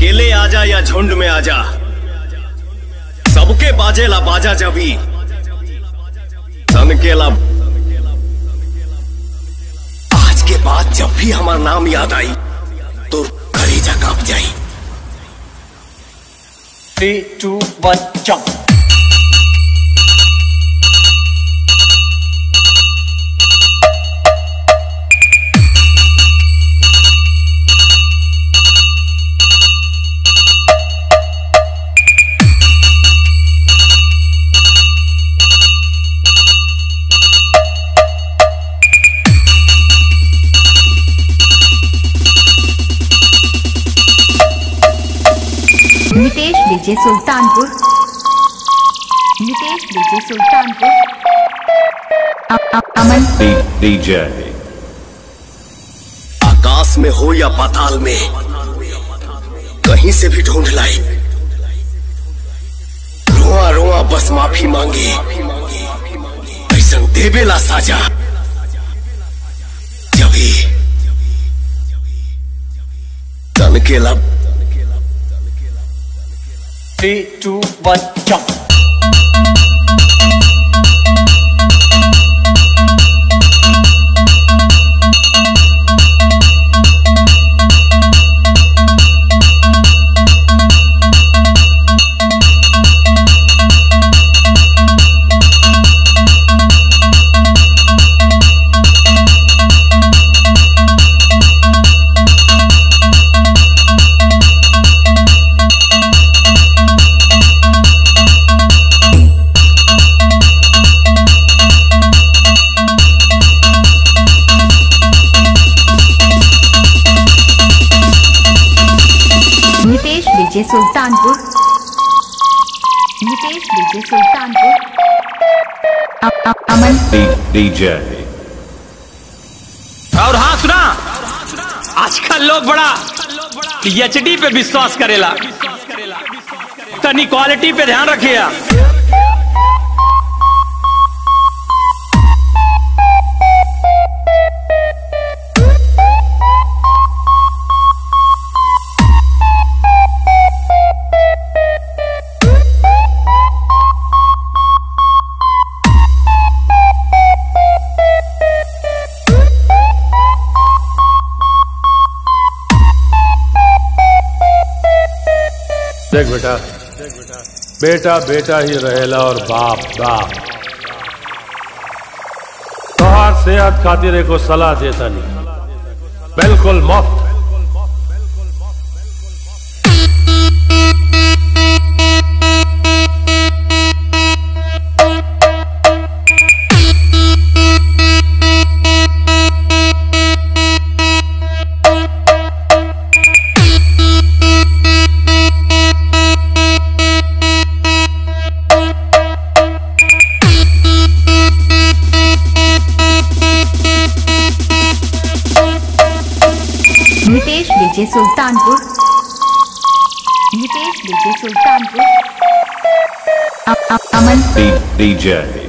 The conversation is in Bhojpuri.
अकेले आजा या झुंड में आजा, सबके बाजेला बाजा जबी तनकेला। आज के बाद जब भी हमारा नाम याद आई तो कलेजा कांप जाई। 3, 2, 1 jump। Nitesh DJ Sultanpur, Nitesh DJ Sultanpur. Aman DJ. आकाश में हो या पाताल में, कहीं से भी ढूंढ लाई। रोआ रोआ बस माफी मांगे, ऐसा देवेला साजा जभी तनकेला। 3, 2, 1 jump। Nitesh DJ Sultanpur, Nitesh DJ Sultanpur. Aman DJ. और हाँ सुना, आजकल लोग बड़ा एचडी पे विश्वास करेला, तनी क्वालिटी पे ध्यान रखिए। देख बेटा, बेटा बेटा ही रहेला और बाप बाप। तोहार सेहत खातिर एको सलाह देता नहीं, बिल्कुल मुफ्त। Nitesh DJ Sultanpur, Nitesh DJ Sultanpur. Aman DJ.